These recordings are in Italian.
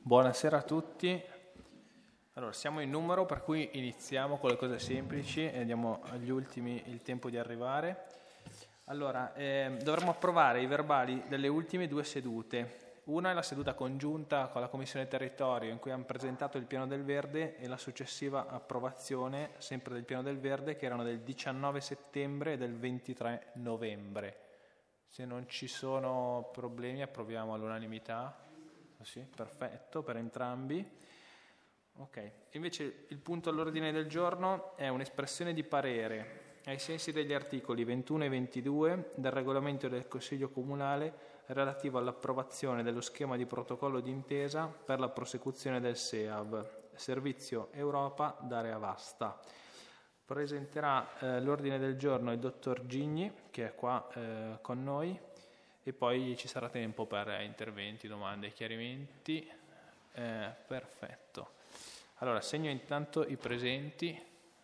Buonasera a tutti. Allora, siamo in numero, per cui iniziamo con le cose semplici e diamo agli ultimi il tempo di arrivare. Allora, dovremmo approvare i verbali delle ultime due sedute. Una è la seduta congiunta con la Commissione Territorio, in cui hanno presentato il Piano del Verde, e la successiva approvazione, sempre del Piano del Verde, che erano del 19 settembre e del 23 novembre. Se non ci sono problemi, approviamo all'unanimità. Sì, perfetto, per entrambi. Ok, invece il punto all'ordine del giorno è un'espressione di parere ai sensi degli articoli 21 e 22 del regolamento del Consiglio Comunale relativo all'approvazione dello schema di protocollo d'intesa per la prosecuzione del SEAV, Servizio Europa d'Area Vasta. Presenterà l'ordine del giorno il dottor Gigni, che è qua con noi, e poi ci sarà tempo per interventi, domande e chiarimenti. Perfetto. Allora, segno intanto i presenti.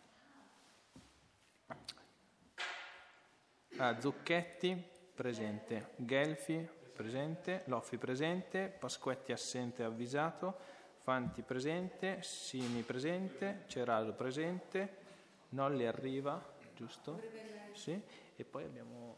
Zucchetti, presente. Gelfi, presente. Loffi, presente. Pasquetti, assente, avvisato. Fanti, presente. Simi, presente. Ceraldo, presente. Nolli arriva, giusto? Sì. E poi abbiamo...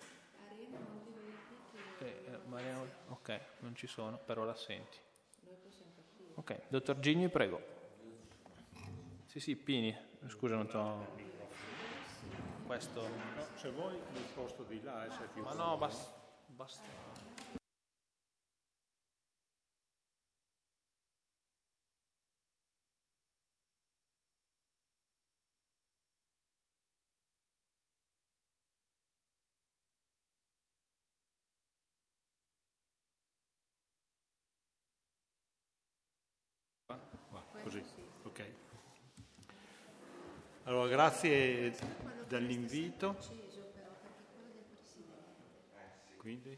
Ok, non ci sono, però l'assenti. Ok, dottor Gigni, prego. Sì, Pini, scusa, non t'ho... Questo... No, se vuoi mi sposto di là, se più... Ma no, basta. Così, ok. Allora, grazie dell'invito. Quindi?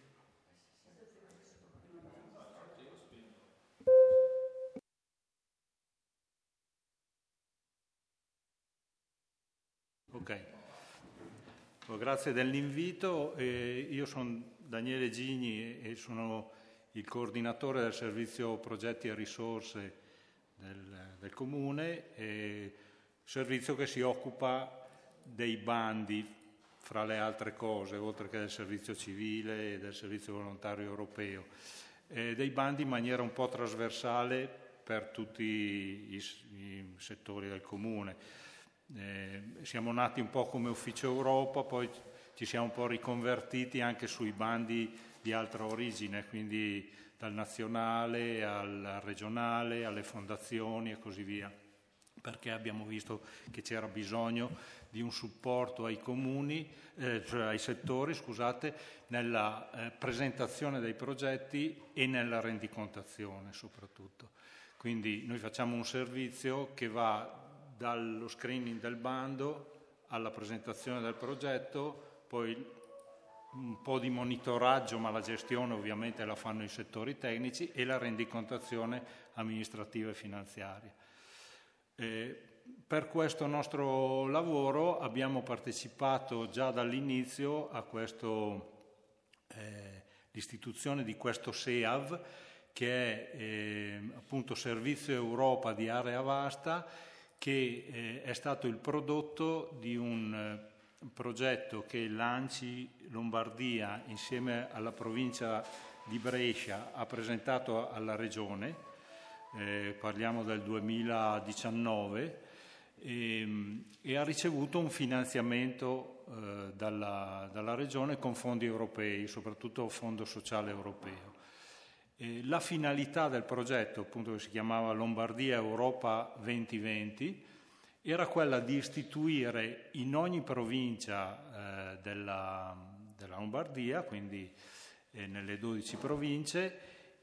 Ok. Allora, grazie dell'invito. Io sono Daniele Gigni e sono il coordinatore del servizio progetti e risorse del Comune, servizio che si occupa dei bandi, fra le altre cose, oltre che del servizio civile e del servizio volontario europeo, dei bandi in maniera un po' trasversale per tutti i settori del Comune. Siamo nati un po' come Ufficio Europa, poi ci siamo un po' riconvertiti anche sui bandi di altra origine, quindi dal nazionale al regionale, alle fondazioni e così via, perché abbiamo visto che c'era bisogno di un supporto ai comuni, cioè ai settori, nella presentazione dei progetti e nella rendicontazione soprattutto. Quindi noi facciamo un servizio che va dallo screening del bando alla presentazione del progetto, poi un po' di monitoraggio, ma la gestione ovviamente la fanno i settori tecnici, e la rendicontazione amministrativa e finanziaria. Per questo nostro lavoro abbiamo partecipato già dall'inizio a l'istituzione di questo SEAV, che è appunto Servizio Europa di Area Vasta, che è stato il prodotto di un progetto che l'ANCI Lombardia insieme alla provincia di Brescia ha presentato alla Regione, parliamo del 2019, e ha ricevuto un finanziamento dalla Regione con fondi europei, soprattutto Fondo Sociale Europeo. La finalità del progetto, appunto, che si chiamava Lombardia Europa 2020, era quella di istituire in ogni provincia della Lombardia, quindi nelle 12 province,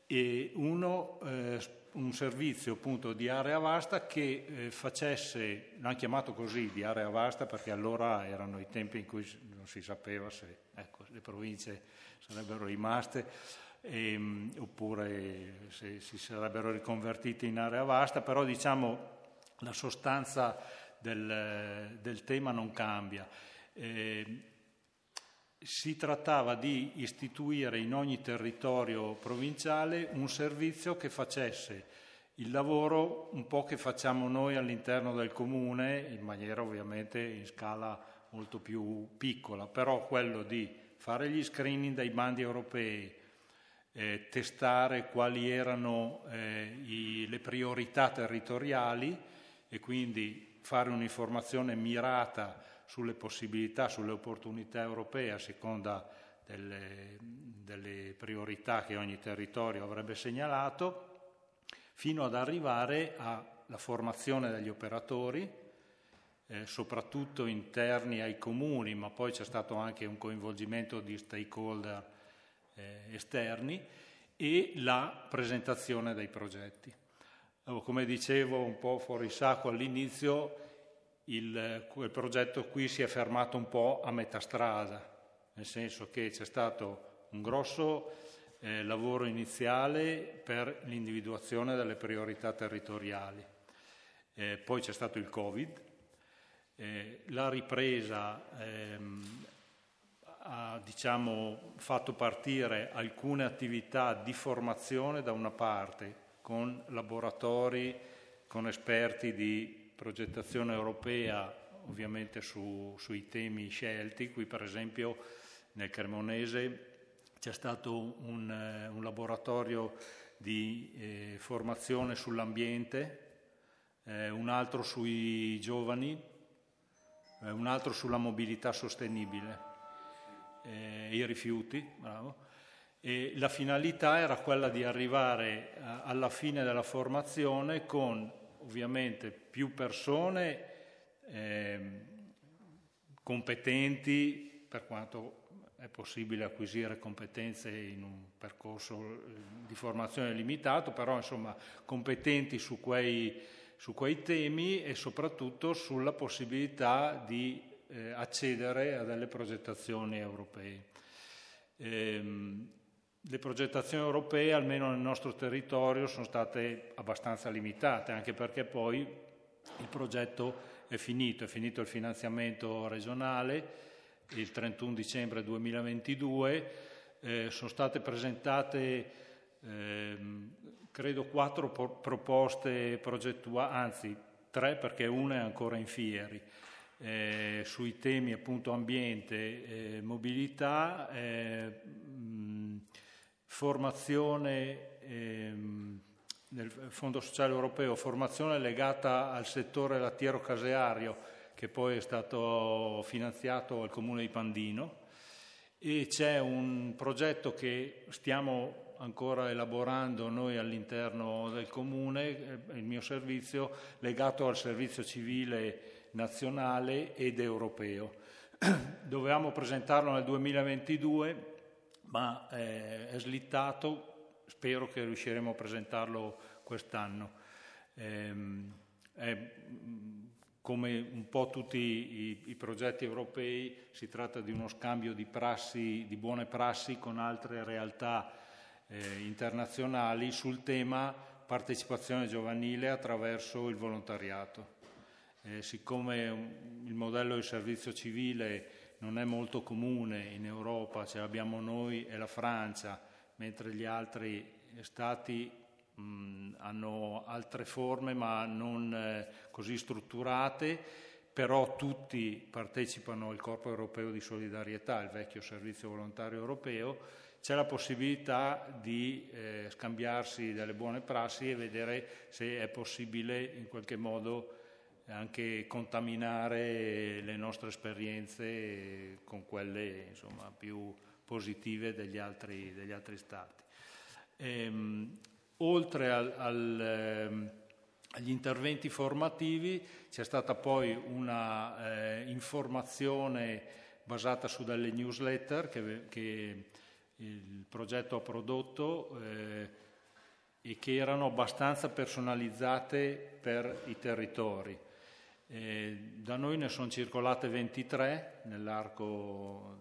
un servizio appunto di area vasta che facesse, l'hanno chiamato così, di area vasta, perché allora erano i tempi in cui non si sapeva se le province sarebbero rimaste oppure se si sarebbero riconvertite in area vasta, però diciamo la sostanza del tema non cambia. Si trattava di istituire in ogni territorio provinciale un servizio che facesse il lavoro un po' che facciamo noi all'interno del comune, in maniera ovviamente in scala molto più piccola, però quello di fare gli screening dei bandi europei, testare quali erano le priorità territoriali e quindi fare un'informazione mirata sulle possibilità, sulle opportunità europee a seconda delle priorità che ogni territorio avrebbe segnalato, fino ad arrivare alla formazione degli operatori, soprattutto interni ai comuni, ma poi c'è stato anche un coinvolgimento di stakeholder esterni, e la presentazione dei progetti. Come dicevo un po' fuori sacco all'inizio, quel progetto qui si è fermato un po' a metà strada, nel senso che c'è stato un grosso lavoro iniziale per l'individuazione delle priorità territoriali. Poi c'è stato il Covid, la ripresa ha fatto partire alcune attività di formazione da una parte, con laboratori, con esperti di progettazione europea, ovviamente sui temi scelti. Qui per esempio nel Cremonese c'è stato un laboratorio di formazione sull'ambiente, un altro sui giovani, un altro sulla mobilità sostenibile, i rifiuti, bravo. E la finalità era quella di arrivare alla fine della formazione con ovviamente più persone competenti, per quanto è possibile acquisire competenze in un percorso di formazione limitato, però insomma competenti su quei temi e soprattutto sulla possibilità di accedere a delle progettazioni europee. Le progettazioni europee, almeno nel nostro territorio, sono state abbastanza limitate, anche perché poi il progetto è finito il finanziamento regionale il 31 dicembre 2022, sono state presentate credo 4 proposte progettuali, anzi 3 perché una è ancora in fieri, sui temi appunto ambiente, mobilità, formazione nel Fondo Sociale Europeo, formazione legata al settore lattiero-caseario, che poi è stato finanziato al Comune di Pandino, e c'è un progetto che stiamo ancora elaborando noi all'interno del Comune, il mio servizio, legato al servizio civile nazionale ed europeo. Dovevamo presentarlo nel 2022, ma è slittato, spero che riusciremo a presentarlo quest'anno. Come un po' tutti i progetti europei, si tratta di uno scambio di prassi, di buone prassi con altre realtà internazionali sul tema partecipazione giovanile attraverso il volontariato. Siccome il modello di servizio civile non è molto comune in Europa, ce l'abbiamo noi e la Francia, mentre gli altri stati hanno altre forme ma non così strutturate, però tutti partecipano al Corpo Europeo di Solidarietà, il vecchio servizio volontario europeo. C'è la possibilità di scambiarsi delle buone prassi e vedere se è possibile in qualche modo anche contaminare le nostre esperienze con quelle insomma più positive degli altri stati. Oltre agli interventi formativi c'è stata poi una informazione basata su delle newsletter che il progetto ha prodotto e che erano abbastanza personalizzate per i territori. Da noi ne sono circolate 23 nell'arco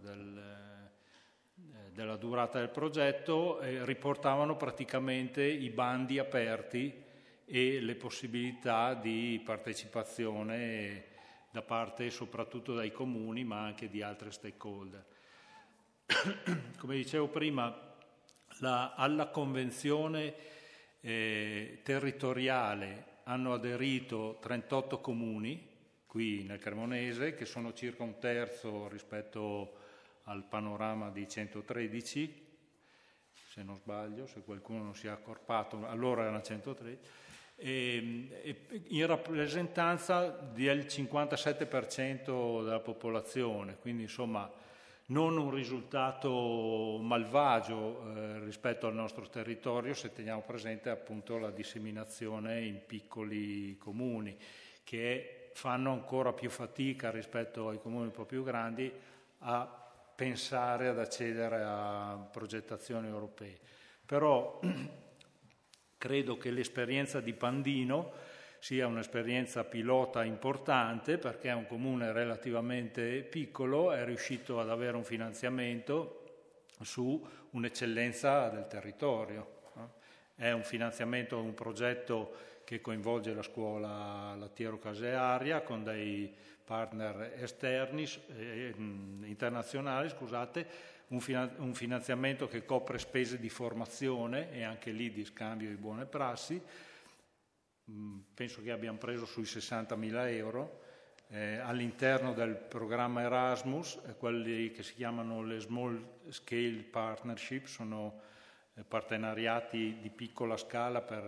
della durata del progetto, riportavano praticamente i bandi aperti e le possibilità di partecipazione da parte soprattutto dai comuni ma anche di altri stakeholder. Come dicevo prima, alla convenzione territoriale hanno aderito 38 comuni qui nel Cremonese, che sono circa un terzo rispetto al panorama di 113, se non sbaglio, se qualcuno non si è accorpato, allora erano 113, in rappresentanza del 57% della popolazione, quindi insomma non un risultato malvagio rispetto al nostro territorio, se teniamo presente appunto la disseminazione in piccoli comuni che fanno ancora più fatica rispetto ai comuni un po' più grandi a pensare ad accedere a progettazioni europee. Però credo che l'esperienza di Pandino sia un'esperienza pilota importante, perché è un comune relativamente piccolo, è riuscito ad avere un finanziamento su un'eccellenza del territorio. È un finanziamento, un progetto che coinvolge la scuola Lattiero Casearia con dei partner esterni, internazionali, scusate, un finanziamento che copre spese di formazione e anche lì di scambio di buone prassi. Penso che abbiamo preso sui 60.000 euro all'interno del programma Erasmus, quelli che si chiamano le Small Scale Partnership, sono partenariati di piccola scala per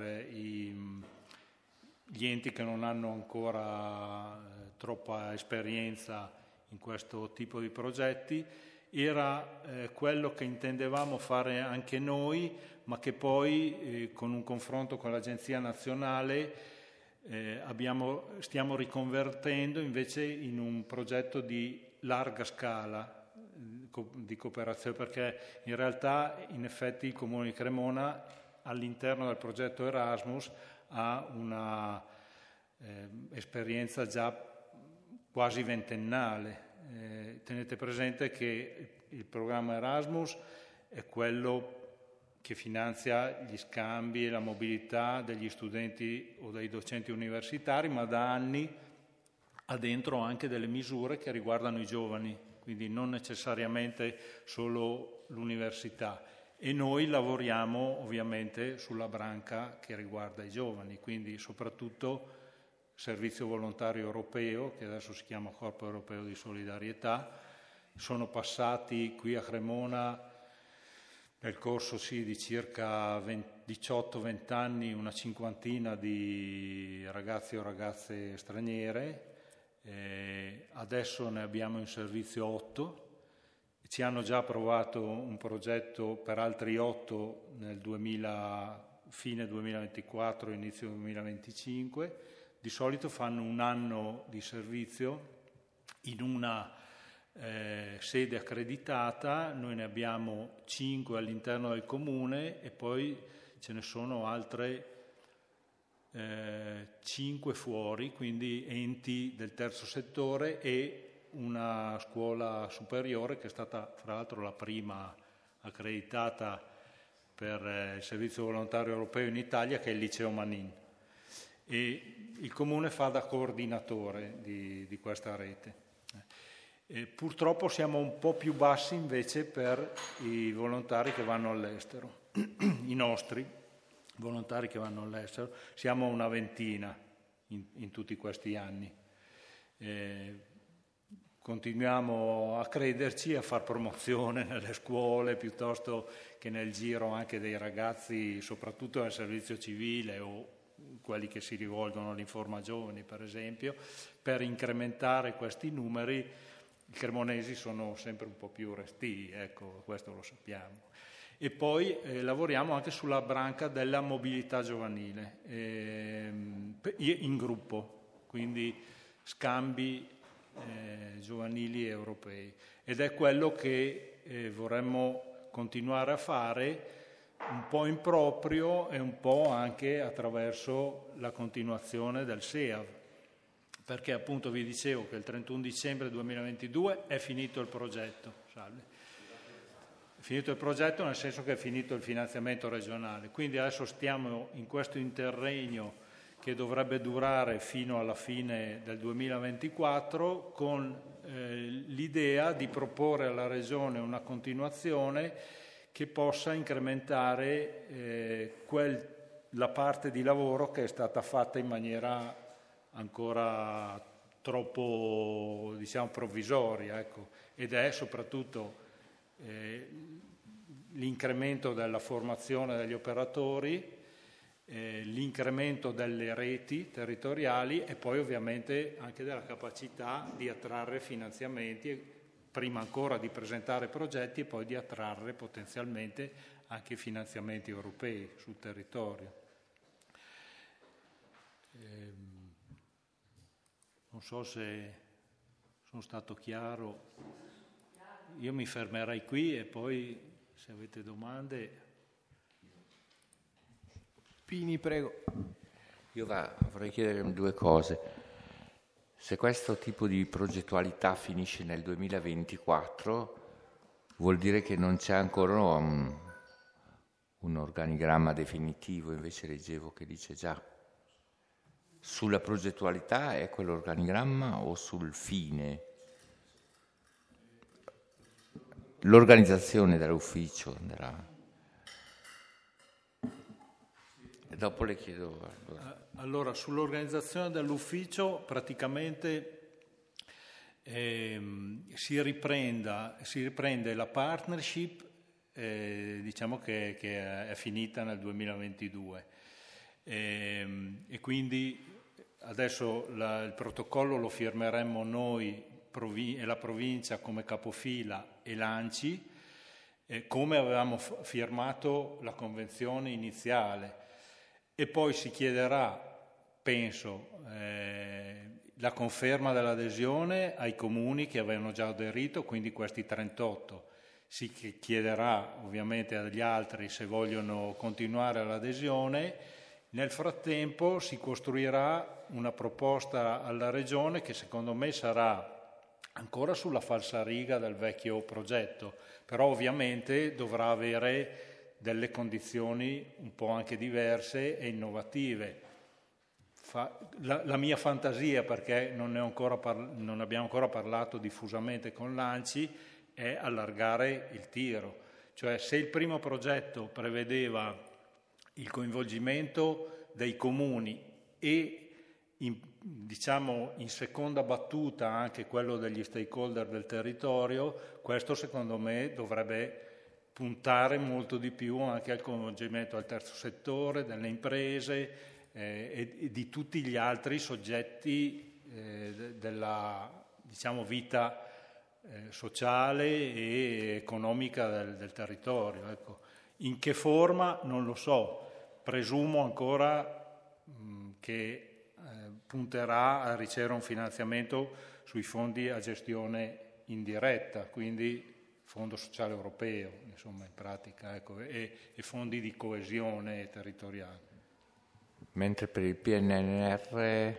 gli enti che non hanno ancora troppa esperienza in questo tipo di progetti. Era quello che intendevamo fare anche noi, ma che poi con un confronto con l'Agenzia Nazionale stiamo riconvertendo invece in un progetto di larga scala di cooperazione, perché in realtà in effetti il Comune di Cremona all'interno del progetto Erasmus ha una esperienza già quasi ventennale. Tenete presente che il programma Erasmus è quello che finanzia gli scambi e la mobilità degli studenti o dei docenti universitari, ma da anni ha dentro anche delle misure che riguardano i giovani, quindi non necessariamente solo l'università. E noi lavoriamo ovviamente sulla branca che riguarda i giovani, quindi soprattutto Servizio Volontario Europeo, che adesso si chiama Corpo Europeo di Solidarietà. Sono passati qui a Cremona nel corso di circa 18-20 anni una cinquantina di ragazzi o ragazze straniere, adesso ne abbiamo in servizio 8, ci hanno già approvato un progetto per altri 8 nel fine 2024, inizio 2025, di solito fanno un anno di servizio in una sede accreditata, noi ne abbiamo 5 all'interno del comune e poi ce ne sono altre 5 fuori, quindi enti del terzo settore e una scuola superiore che è stata fra l'altro la prima accreditata per il servizio volontario europeo in Italia, che è il Liceo Manin, e il comune fa da coordinatore di questa rete. Purtroppo siamo un po' più bassi invece per i volontari che vanno all'estero, i nostri volontari che vanno all'estero, siamo una ventina in tutti questi anni. Continuiamo a crederci, a far promozione nelle scuole piuttosto che nel giro anche dei ragazzi, soprattutto nel servizio civile o quelli che si rivolgono all'Informa Giovani per esempio, per incrementare questi numeri. I cremonesi sono sempre un po' più restii, ecco, questo lo sappiamo. E poi lavoriamo anche sulla branca della mobilità giovanile, in gruppo, quindi scambi giovanili europei. Ed è quello che vorremmo continuare a fare, un po' in proprio e un po' anche attraverso la continuazione del SEAV. Perché appunto vi dicevo che il 31 dicembre 2022 è finito il progetto. Salve. È finito il progetto nel senso che è finito il finanziamento regionale, quindi adesso stiamo in questo interregno che dovrebbe durare fino alla fine del 2024 con l'idea di proporre alla Regione una continuazione che possa incrementare quel la parte di lavoro che è stata fatta in maniera ancora troppo, diciamo, provvisoria, ecco. Ed è soprattutto l'incremento della formazione degli operatori, l'incremento delle reti territoriali e poi ovviamente anche della capacità di attrarre finanziamenti, prima ancora di presentare progetti e poi di attrarre potenzialmente anche finanziamenti europei sul territorio. Non so se sono stato chiaro, io mi fermerei qui e poi se avete domande. Pini, prego. Io vorrei chiedere due cose. Se questo tipo di progettualità finisce nel 2024, vuol dire che non c'è ancora un organigramma definitivo, invece leggevo che dice già. Sulla progettualità è quell'organigramma o sul fine? L'organizzazione dell'ufficio. Dopo le chiedo. Allora, sull'organizzazione dell'ufficio praticamente si riprende la partnership, diciamo che è finita nel 2022 e quindi adesso il protocollo lo firmeremmo noi e la provincia come capofila e l'ANCI, come avevamo firmato la convenzione iniziale. E poi si chiederà, penso, la conferma dell'adesione ai comuni che avevano già aderito, quindi questi 38. Si chiederà ovviamente agli altri se vogliono continuare l'adesione. Nel frattempo si costruirà una proposta alla Regione che secondo me sarà ancora sulla falsariga del vecchio progetto, però ovviamente dovrà avere delle condizioni un po' anche diverse e innovative. La mia fantasia, perché non abbiamo ancora parlato diffusamente con l'ANCI, è allargare il tiro. Cioè, se il primo progetto prevedeva il coinvolgimento dei comuni e in seconda battuta anche quello degli stakeholder del territorio, questo secondo me dovrebbe puntare molto di più anche al coinvolgimento del terzo settore, delle imprese e di tutti gli altri soggetti della, diciamo, vita sociale e economica del territorio. Ecco. In che forma non lo so, presumo ancora che punterà a ricevere un finanziamento sui fondi a gestione indiretta, quindi Fondo Sociale Europeo, insomma, in pratica, ecco, e fondi di coesione territoriale. Mentre per il PNRR...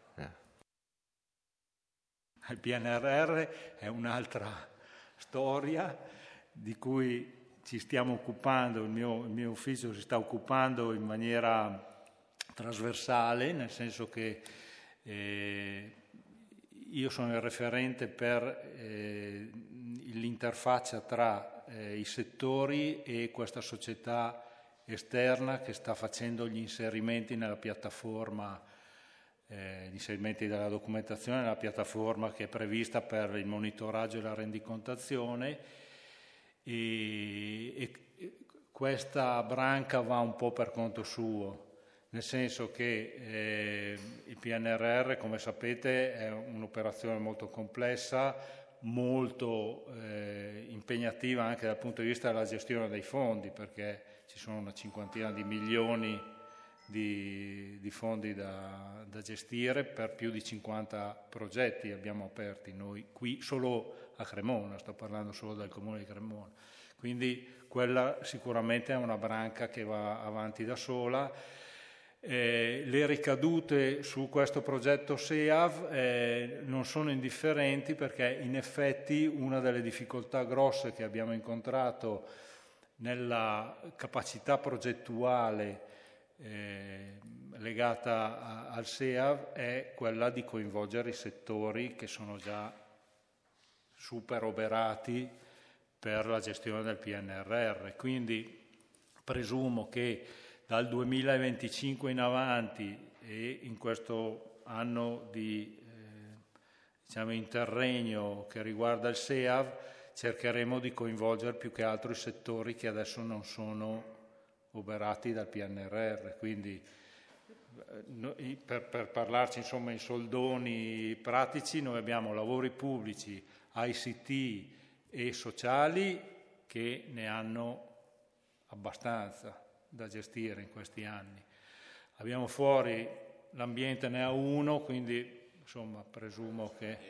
Il PNRR è un'altra storia di cui ci stiamo occupando, il mio ufficio si sta occupando in maniera trasversale, nel senso che io sono il referente per l'interfaccia tra i settori e questa società esterna che sta facendo gli inserimenti nella piattaforma, gli inserimenti della documentazione nella piattaforma che è prevista per il monitoraggio e la rendicontazione e questa branca va un po' per conto suo. Nel senso che il PNRR, come sapete, è un'operazione molto complessa, molto impegnativa anche dal punto di vista della gestione dei fondi, perché ci sono una cinquantina di milioni di fondi da gestire per più di 50 progetti abbiamo aperti noi qui solo a Cremona, sto parlando solo del comune di Cremona. Quindi quella sicuramente è una branca che va avanti da sola. Le ricadute su questo progetto SEAV non sono indifferenti, perché in effetti una delle difficoltà grosse che abbiamo incontrato nella capacità progettuale legata al SEAV è quella di coinvolgere i settori che sono già super oberati per la gestione del PNRR. Quindi presumo che dal 2025 in avanti e in questo anno di interregno che riguarda il SEAV, cercheremo di coinvolgere più che altro i settori che adesso non sono oberati dal PNRR, quindi per parlarci insomma in soldoni pratici, noi abbiamo lavori pubblici, ICT e sociali che ne hanno abbastanza da gestire in questi anni. Abbiamo fuori l'ambiente, ne ha uno, quindi insomma presumo che...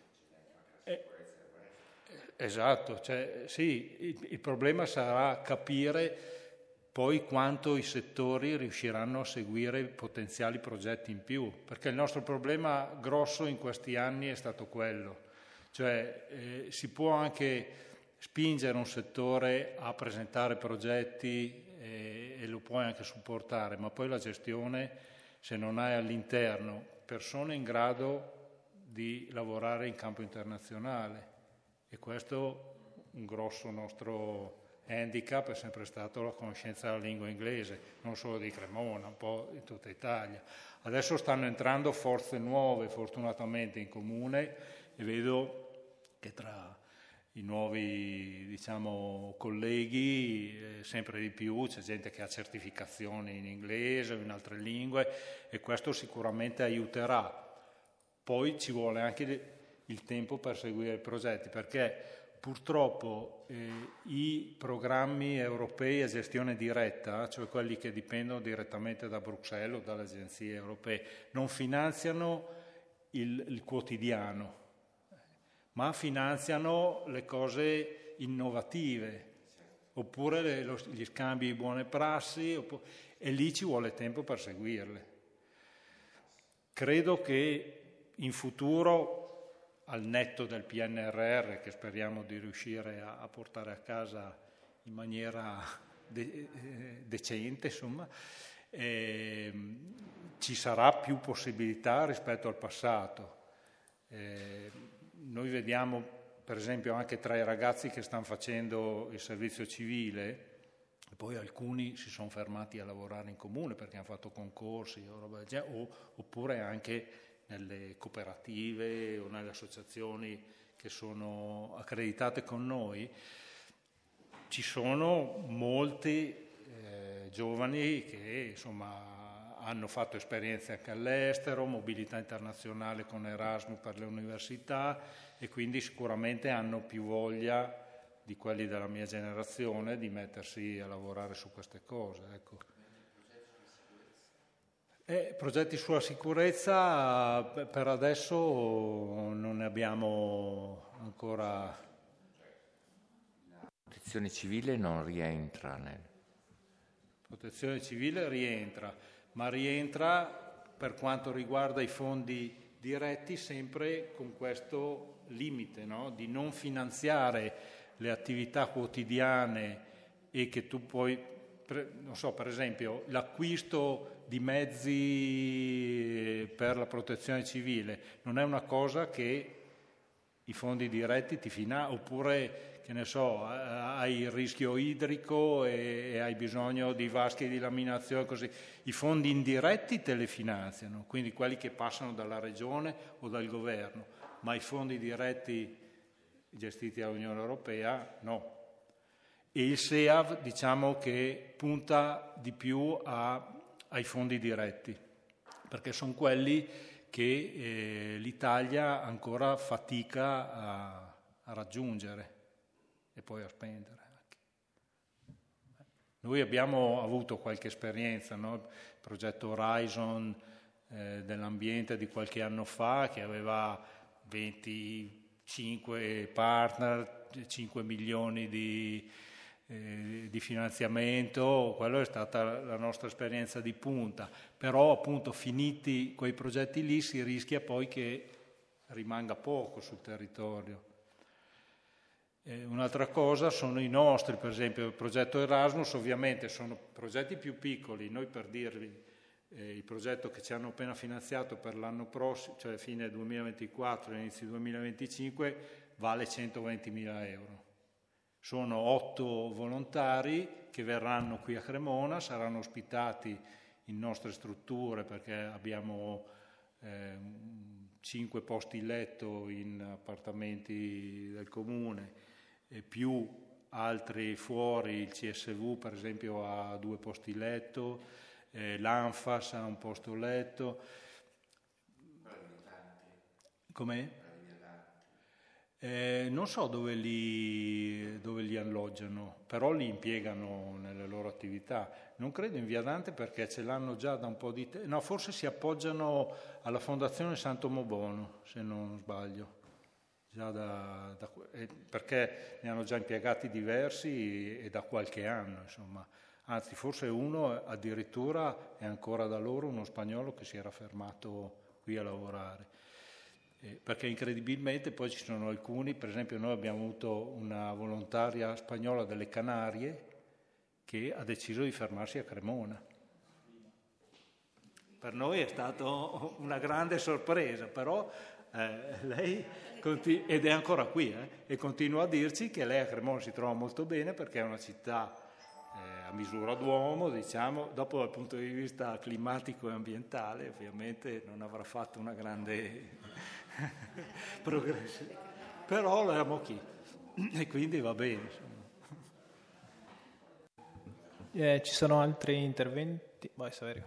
esatto, cioè, sì, il problema sarà capire poi quanto i settori riusciranno a seguire potenziali progetti in più, perché il nostro problema grosso in questi anni è stato quello, cioè si può anche spingere un settore a presentare progetti e lo puoi anche supportare, ma poi la gestione, se non hai all'interno persone in grado di lavorare in campo internazionale, e questo un grosso nostro handicap è sempre stato la conoscenza della lingua inglese, non solo di Cremona, un po' in tutta Italia. Adesso stanno entrando forze nuove fortunatamente in comune e vedo che tra i nuovi colleghi sempre di più c'è gente che ha certificazioni in inglese o in altre lingue e questo sicuramente aiuterà. Poi ci vuole anche il tempo per seguire i progetti, perché purtroppo i programmi europei a gestione diretta, cioè quelli che dipendono direttamente da Bruxelles o dalle agenzie europee, non finanziano il quotidiano, ma finanziano le cose innovative, oppure gli scambi di buone prassi, e lì ci vuole tempo per seguirle. Credo che in futuro, al netto del PNRR, che speriamo di riuscire a portare a casa in maniera decente, insomma, ci sarà più possibilità rispetto al passato. Noi vediamo, per esempio, anche tra i ragazzi che stanno facendo il servizio civile, poi alcuni si sono fermati a lavorare in comune perché hanno fatto concorsi o roba del genere, oppure anche nelle cooperative o nelle associazioni che sono accreditate con noi. Ci sono molti giovani che insomma hanno fatto esperienze anche all'estero, mobilità internazionale con Erasmus per le università e quindi sicuramente hanno più voglia di quelli della mia generazione di mettersi a lavorare su queste cose, ecco. Progetti sulla sicurezza per adesso non ne abbiamo ancora. La protezione civile non rientra Protezione civile rientra, ma rientra per quanto riguarda i fondi diretti sempre con questo limite, no? Di non finanziare le attività quotidiane e che tu puoi, non so, per esempio l'acquisto di mezzi per la protezione civile non è una cosa che i fondi diretti ti finanziano, oppure che ne so, hai il rischio idrico e hai bisogno di vasche di laminazione, così. I fondi indiretti te li finanziano, quindi quelli che passano dalla regione o dal governo, ma i fondi diretti gestiti dall'Unione Europea no. E il SEAV diciamo che punta di più ai fondi diretti, perché sono quelli che l'Italia ancora fatica a raggiungere e poi a spendere anche. Noi abbiamo avuto qualche esperienza, no? Il progetto Horizon dell'ambiente di qualche anno fa, che aveva 25 partner, 5 milioni di finanziamento, quello è stata la nostra esperienza di punta, però appunto finiti quei progetti lì si rischia poi che rimanga poco sul territorio. Un'altra cosa sono i nostri, per esempio il progetto Erasmus, ovviamente sono progetti più piccoli. Noi, per dirvi, il progetto che ci hanno appena finanziato per l'anno prossimo, cioè fine 2024 e inizio 2025, vale 120.000 euro. Sono 8 volontari che verranno qui a Cremona, saranno ospitati in nostre strutture perché abbiamo 5 posti letto in appartamenti del comune e più altri fuori. Il CSV per esempio ha 2 posti letto, l'Anfas ha un posto letto. Com'è? Non so dove li alloggiano, però li impiegano nelle loro attività. Non credo in Via Dante perché ce l'hanno già da un po' di tempo. No, forse si appoggiano alla Fondazione Santo Mobono, se non sbaglio. Già perché ne hanno già impiegati diversi e da qualche anno, insomma. Anzi, forse uno addirittura è ancora da loro, uno spagnolo che si era fermato qui a lavorare. Perché incredibilmente poi ci sono alcuni, per esempio noi abbiamo avuto una volontaria spagnola delle Canarie che ha deciso di fermarsi a Cremona. Per noi è stata una grande sorpresa, però lei ed è ancora qui e continua a dirci che lei a Cremona si trova molto bene perché è una città a misura d'uomo, diciamo, dopo dal punto di vista climatico e ambientale ovviamente non avrà fatto una grande progresso, però eravamo qui e quindi va bene. Ci sono altri interventi? Vai Saverio.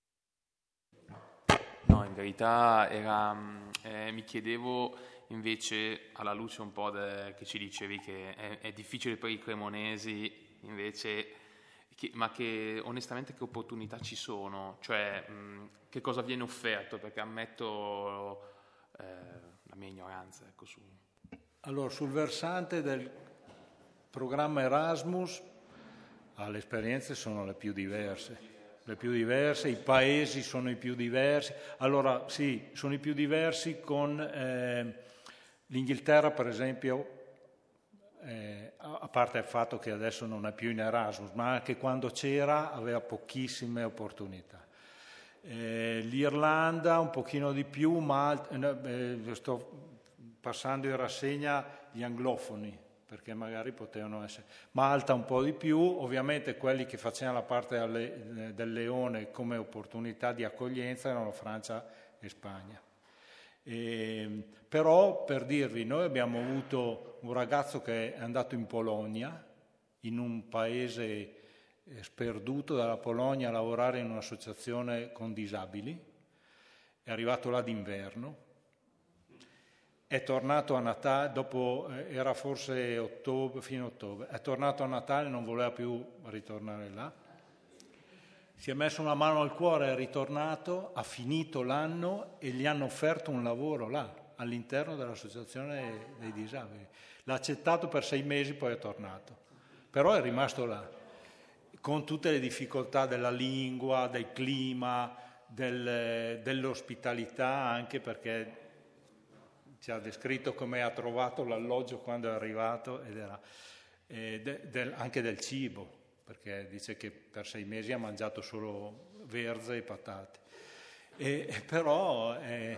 No, in verità mi chiedevo invece, alla luce un po' che ci dicevi che è difficile per i cremonesi, invece, ma che onestamente che opportunità ci sono? Cioè, che cosa viene offerto? Perché ammetto la mia ignoranza, ecco, su. Allora, sul versante del programma Erasmus, le esperienze sono le più diverse, i paesi sono i più diversi. Allora, sì, sono i più diversi con l'Inghilterra, per esempio, a parte il fatto che adesso non è più in Erasmus, ma anche quando c'era aveva pochissime opportunità. L'Irlanda un pochino di più, ma sto passando in rassegna gli anglofoni, perché magari potevano essere. Malta un po' di più, ovviamente quelli che facevano la parte del leone come opportunità di accoglienza erano Francia e Spagna. Però per dirvi, noi abbiamo avuto un ragazzo che è andato in Polonia, in un paese sperduto dalla Polonia, a lavorare in un'associazione con disabili, è arrivato là d'inverno, è tornato a Natale, dopo era forse fine ottobre, è tornato a Natale e non voleva più ritornare là, si è messo una mano al cuore, è ritornato, ha finito l'anno e gli hanno offerto un lavoro là, all'interno dell'associazione dei disabili. L'ha accettato per 6 mesi, poi è tornato, però è rimasto là, con tutte le difficoltà della lingua, del clima, dell'ospitalità, anche perché ci ha descritto come ha trovato l'alloggio quando è arrivato ed era anche del cibo, perché dice che per 6 mesi ha mangiato solo verze e patate. Però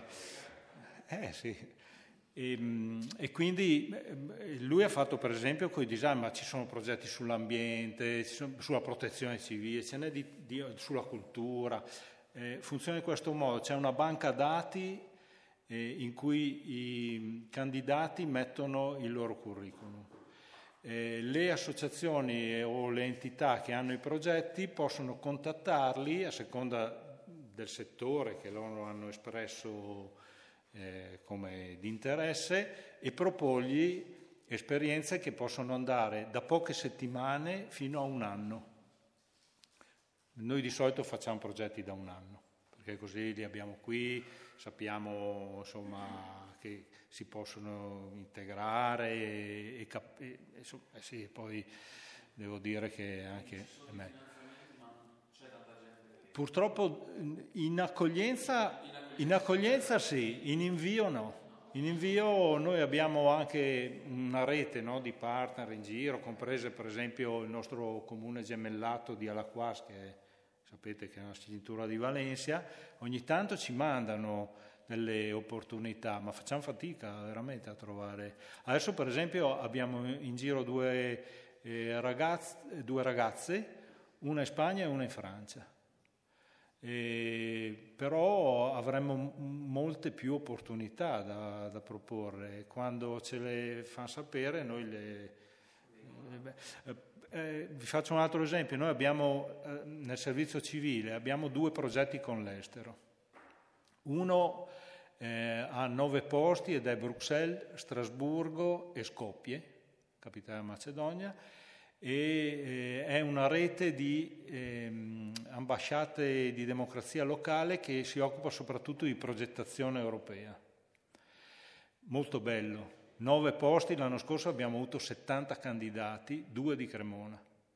sì. E quindi lui ha fatto per esempio con i design, ma ci sono progetti sull'ambiente, sulla protezione civile, ce n'è sulla cultura. Funziona in questo modo, c'è una banca dati in cui i candidati mettono il loro curriculum. Le associazioni o le entità che hanno i progetti possono contattarli a seconda del settore che loro hanno espresso come di interesse e proporgli esperienze che possono andare da poche settimane fino a un anno. Noi di solito facciamo progetti da un anno, perché così li abbiamo qui, sappiamo insomma che si possono integrare sì, poi devo dire che anche purtroppo in accoglienza sì, in invio no. In invio noi abbiamo anche una rete, no, di partner in giro, comprese per esempio il nostro comune gemellato di Alaquas, che sapete che è una cintura di Valencia. Ogni tanto ci mandano delle opportunità, ma facciamo fatica veramente a trovare. Adesso per esempio abbiamo in giro due ragazze, una in Spagna e una in Francia. Però avremmo molte più opportunità da proporre. Quando ce le fanno sapere noi vi faccio un altro esempio. Noi abbiamo nel servizio civile abbiamo 2 progetti con l'estero. Uno ha 9 posti ed è Bruxelles, Strasburgo e Skopje, capitale della Macedonia, e è una rete di ambasciate di democrazia locale che si occupa soprattutto di progettazione europea. Molto bello. 9 posti, l'anno scorso abbiamo avuto 70 candidati, 2 di Cremona.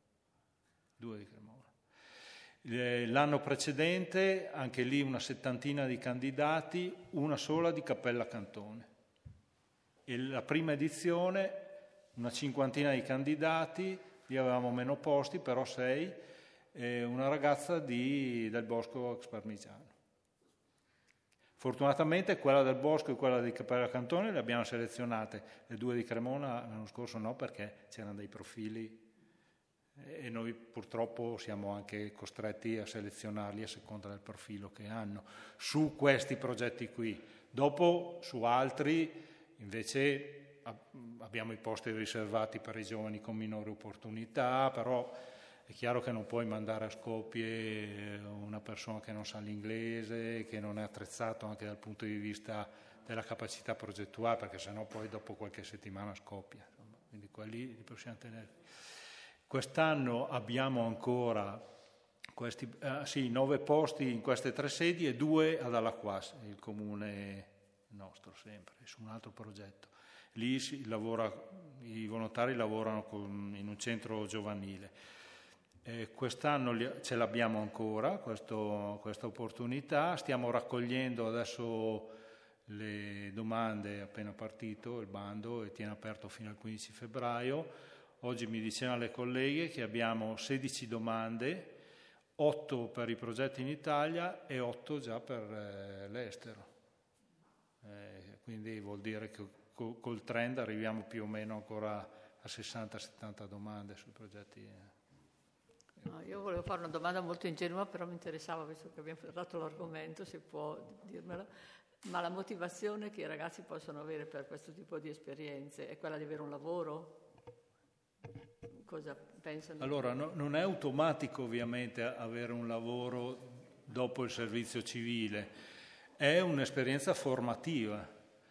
L'anno precedente, anche lì una 70 di candidati, una sola di Cappella Cantone. E la prima edizione, una 50 di candidati, lì avevamo meno posti, però 6, una ragazza del Bosco ex Parmigiano. Fortunatamente quella del Bosco e quella di Cappella Cantone le abbiamo selezionate, le 2 di Cremona l'anno scorso no, perché c'erano dei profili e noi purtroppo siamo anche costretti a selezionarli a seconda del profilo che hanno su questi progetti qui. Dopo su altri invece abbiamo i posti riservati per i giovani con minori opportunità, però è chiaro che non puoi mandare a Skopje una persona che non sa l'inglese, che non è attrezzato anche dal punto di vista della capacità progettuale, perché sennò poi dopo qualche settimana scoppia. Insomma. Quindi quelli li possiamo tenere. Quest'anno abbiamo ancora 9 posti in queste 3 sedi e 2 ad Alaquas, il comune nostro sempre, su un altro progetto. Lì i volontari lavorano in un centro giovanile. Quest'anno ce l'abbiamo ancora, questa opportunità. Stiamo raccogliendo adesso le domande, appena partito il bando e tiene aperto fino al 15 febbraio. Oggi mi dicevano le colleghe che abbiamo 16 domande, 8 per i progetti in Italia e 8 già per l'estero. Quindi vuol dire che col trend arriviamo più o meno ancora a 60-70 domande sui progetti. No, io volevo fare una domanda molto ingenua, però mi interessava, visto che abbiamo trattato l'argomento, se può dirmelo, ma la motivazione che i ragazzi possono avere per questo tipo di esperienze è quella di avere un lavoro? Cosa pensano? Allora, non è automatico ovviamente avere un lavoro dopo il servizio civile, è un'esperienza formativa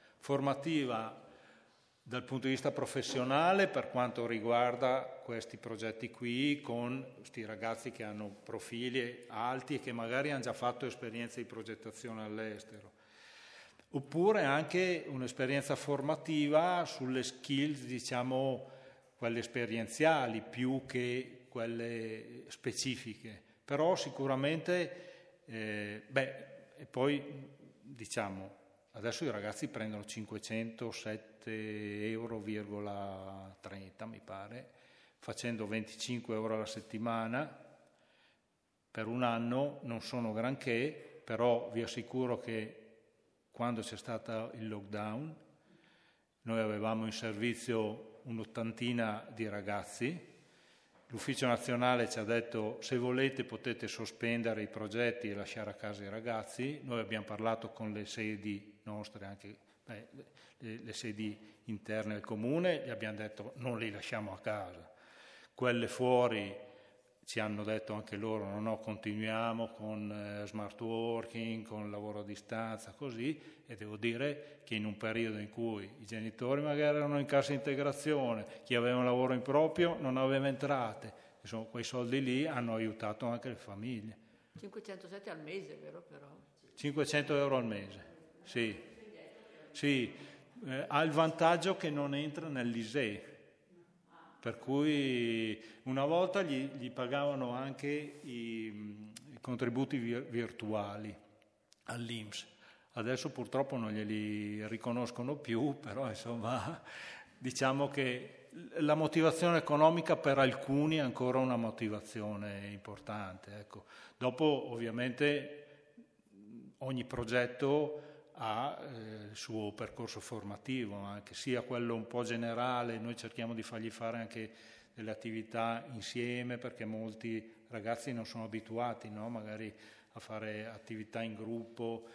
dal punto di vista professionale per quanto riguarda questi progetti qui con questi ragazzi che hanno profili alti e che magari hanno già fatto esperienze di progettazione all'estero. Oppure anche un'esperienza formativa sulle skills, diciamo, quelle esperienziali più che quelle specifiche. Però sicuramente, e poi diciamo, adesso i ragazzi prendono 507,30 euro, mi pare, facendo 25 euro alla settimana per un anno. Non sono granché, però vi assicuro che quando c'è stato il lockdown noi avevamo in servizio un'ottantina di ragazzi. L'Ufficio Nazionale ci ha detto: se volete potete sospendere i progetti e lasciare a casa i ragazzi. Noi abbiamo parlato con le sedi nostre, anche le sedi interne del comune, gli abbiamo detto non li lasciamo a casa. Quelle fuori ci hanno detto anche loro no, continuiamo con smart working, con lavoro a distanza, così. E devo dire che in un periodo in cui i genitori magari erano in cassa integrazione, chi aveva un lavoro improprio non aveva entrate, insomma quei soldi lì hanno aiutato anche le famiglie. 507 al mese, vero però? 500 euro al mese, sì. Ha il vantaggio che non entra nell'ISEE, per cui una volta gli pagavano anche i contributi virtuali all'INPS. Adesso purtroppo non glieli riconoscono più, però insomma diciamo che la motivazione economica per alcuni è ancora una motivazione importante. Ecco. Dopo ovviamente ogni progetto ha il suo percorso formativo, anche sia quello un po' generale. Noi cerchiamo di fargli fare anche delle attività insieme, perché molti ragazzi non sono abituati, no? Magari a fare attività in gruppo,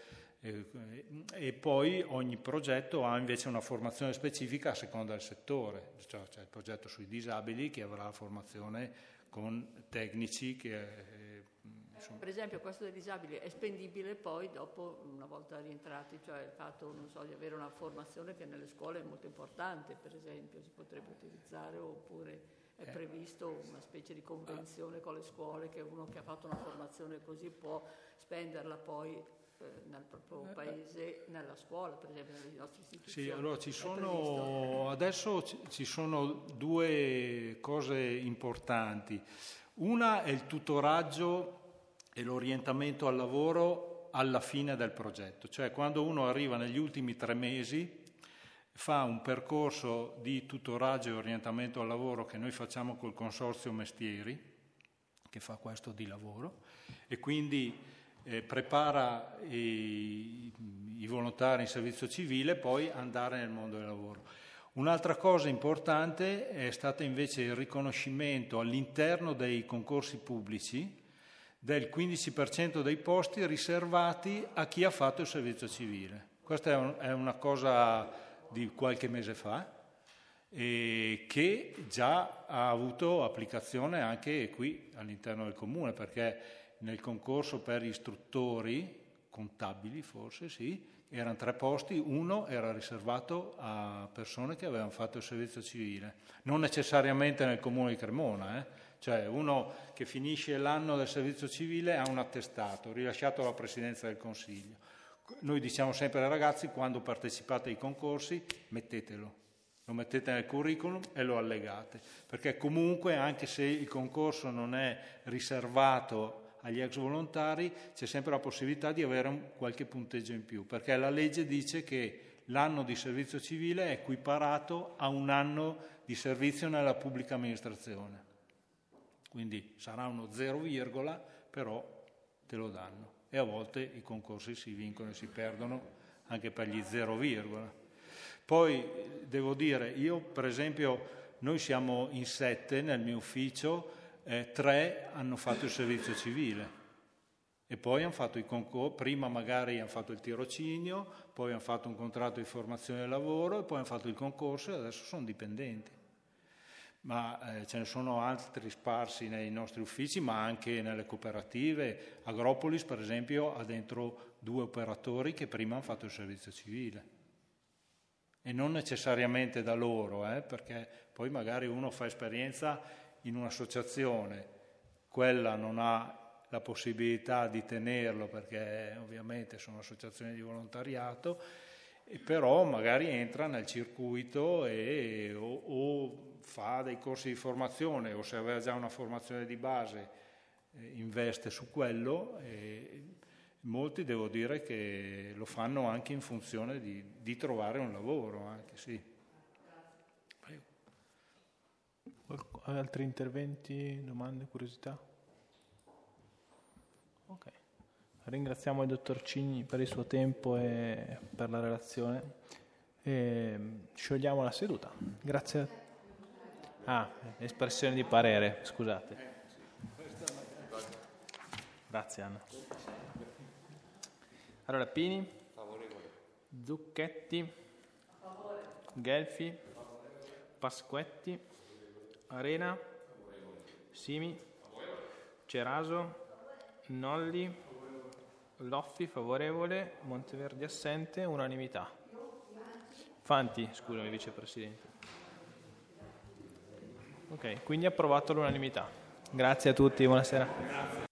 e poi ogni progetto ha invece una formazione specifica a seconda del settore. Cioè, c'è il progetto sui disabili che avrà la formazione con tecnici che per esempio questo dei disabili è spendibile poi dopo, una volta rientrati, cioè il fatto, non so, di avere una formazione che nelle scuole è molto importante, per esempio, si potrebbe utilizzare, oppure è previsto una specie di convenzione con le scuole che uno che ha fatto una formazione così può spenderla poi nel proprio paese, nella scuola, per esempio, nelle nostre istituzioni. Sì, allora adesso ci sono due cose importanti. Una è il tutoraggio e l'orientamento al lavoro alla fine del progetto, cioè quando uno arriva negli ultimi 3 mesi fa un percorso di tutoraggio e orientamento al lavoro che noi facciamo col Consorzio Mestieri, che fa questo di lavoro, e quindi prepara i volontari in servizio civile poi andare nel mondo del lavoro. Un'altra cosa importante è stata invece il riconoscimento all'interno dei concorsi pubblici del 15% dei posti riservati a chi ha fatto il servizio civile. Questa è una cosa di qualche mese fa e che già ha avuto applicazione anche qui all'interno del comune, perché nel concorso per istruttori contabili, forse sì, erano 3 posti, uno era riservato a persone che avevano fatto il servizio civile, non necessariamente nel comune di Cremona, Cioè uno che finisce l'anno del servizio civile ha un attestato rilasciato dalla Presidenza del Consiglio. Noi diciamo sempre ai ragazzi, quando partecipate ai concorsi, mettetelo, lo mettete nel curriculum e lo allegate, perché comunque anche se il concorso non è riservato agli ex volontari c'è sempre la possibilità di avere qualche punteggio in più, perché la legge dice che l'anno di servizio civile è equiparato a un anno di servizio nella pubblica amministrazione. Quindi sarà uno 0, però te lo danno. E a volte i concorsi si vincono e si perdono anche per gli 0. Poi devo dire, io per esempio, noi siamo in 7 nel mio ufficio, 3 hanno fatto il servizio civile e poi hanno fatto i concorsi, prima magari hanno fatto il tirocinio, poi hanno fatto un contratto di formazione del lavoro e poi hanno fatto il concorso e adesso sono dipendenti. Ma ce ne sono altri sparsi nei nostri uffici, ma anche nelle cooperative. Agropolis, per esempio, ha dentro 2 operatori che prima hanno fatto il servizio civile. E non necessariamente da loro, perché poi magari uno fa esperienza in un'associazione, quella non ha la possibilità di tenerlo perché ovviamente sono associazioni di volontariato, e però magari entra nel circuito o fa dei corsi di formazione, o se aveva già una formazione di base investe su quello, e molti devo dire che lo fanno anche in funzione di trovare un lavoro, anche sì. Altri interventi, domande, curiosità? Ok. Ringraziamo il dottor Cigni per il suo tempo e per la relazione. E sciogliamo la seduta. Grazie. Espressione di parere, scusate. Grazie Anna. Allora, Pini? Favorevole. Zucchetti? Favore. Gelfi? Favorevole. Pasquetti? Arena? Favorevole. Simi? Favorevole. Ceraso? Nolli? Favorevole. Loffi? Favorevole. Monteverdi assente, unanimità. Fanti, scusami vicepresidente. Ok, quindi approvato all'unanimità. Grazie a tutti, buonasera.